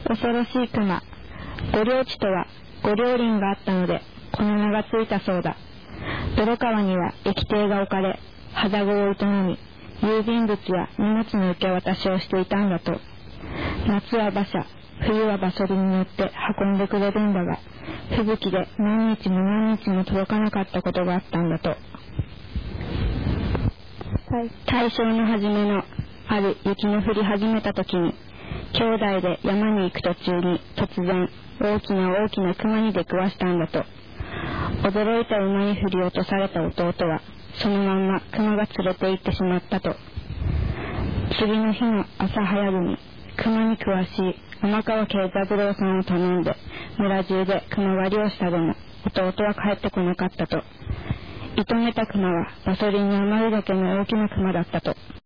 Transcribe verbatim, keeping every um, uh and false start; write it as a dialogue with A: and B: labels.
A: 恐ろしい熊。御領地とは御領林があったのでこの名がついたそうだ。泥川には液艇が置かれ、はざごを営み、郵便物や荷物の受け渡しをしていたんだと。夏は馬車、冬は馬そりに乗って運んでくれるんだが、吹雪で何日も何日も届かなかったことがあったんだと。大正の初めのある雪の降り始めた時に、兄弟で山に行く途中に突然大きな大きな熊に出くわしたんだと。驚いた馬に振り落とされた弟はそのまんま熊が連れて行ってしまったと。次の日の朝早くに熊に詳しい天川慶三郎さんを頼んで村中で熊狩りをしたでも弟は帰ってこなかったと。射止めた熊は馬そりに余るだけの大きな熊だったと。